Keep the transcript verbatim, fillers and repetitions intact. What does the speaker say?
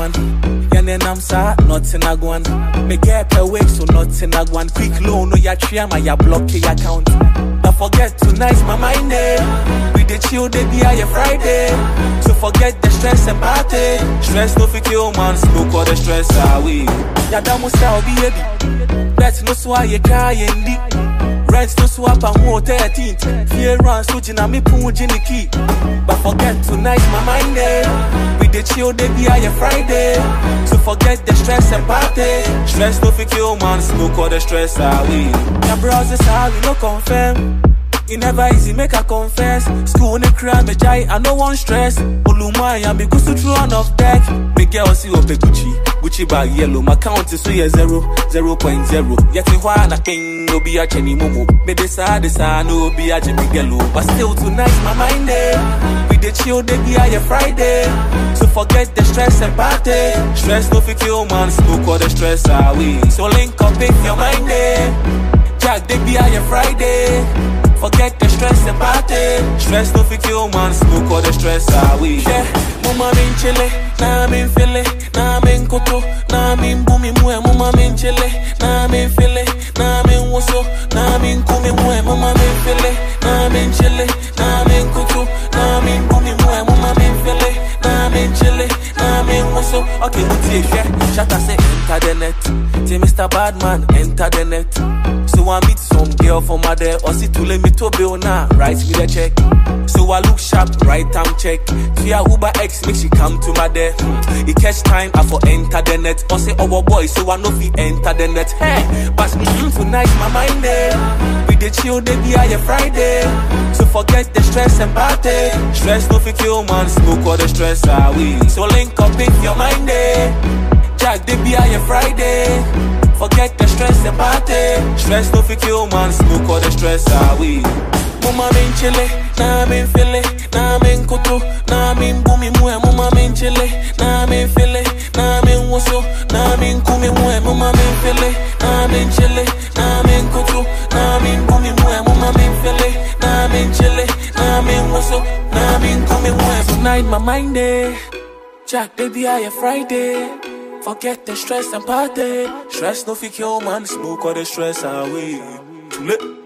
one. Yane namsa, not in a one. Me get per week, so not in a one. Quick loan, no ya tria, my ya block your account. Don't forget tonight's my mind eh. We the chill, they be a Friday. So forget the stress and party. Stress no fi kill man, smoke all the stress away. Ya damu style be heavy. Bet no swa ye crying deep. Rent no swap and more thirteenth. Fear runs, switching on me poon Jimmy key. But forget tonight's my mind eh. We the chill, they be a Friday. So forget the stress and party. Stress no fi kill man, smoke all the stress away. Ya browsers how we no confirm. It never easy, make a confess. School in the crime, me jai, I no one stress. Olumai, and me go to throw on off deck. Me girl see up a Gucci, Gucci bag yellow. My count is so yeah zero, zero point zero. Yet me wanna king, no be a chenny momo. Me decide, decide, no be a Jimmy Gello. But still tonight, my mind eh. We the chill, they be a Friday. So forget the stress and party. Stress no fi kill man, smoke all the stress away. So link up if your mind eh. Jack, they be a Friday. Forget the stress and party. Stress no fi kill man, smoke all the stress away. Yeah, mama min chile, na min file, na min koto, na min bumi mwe. Mama min chile, na min file, na min woso, na min kumi mwe. Mama min file, na min chile, na min koto, na min bumi mwe. Mama min file, na min chile, na min woso. Okay, we take yeah. Shut up, say enter the net. Say Mister Badman, enter the net. So I meet some girl from my there, or see to let me to bill now, write me the check. So I look sharp, right time check. Via Uber X, make she come to my there. Hmm. It catch time, I for enter the net. Or say our boy, so I know fi enter the net. Hey, pass me mm, tonight, my mind there. We the chill, they be a Friday. So forget the stress and party. Stress no fi kill man, smoke all the stress away. So link up if your mind there. Jack, they be a Friday. Forget the stress and party. Stress no fi kill man, smoke all the stress away. Mama min chile, na min file, na min koto, na min bumi mwe. Mama min chile, na min file, na min woso, na min kumi mwe. Mama min file, na min chile, na min koto, na min bumi mwe. Mama min file, na min chile, na min woso, na min kumi mwe. Tonight my mind eh. Jack, baby, I a Friday. Forget the stress and party. Stress no fi kill man, smoke all the stress away. Too late.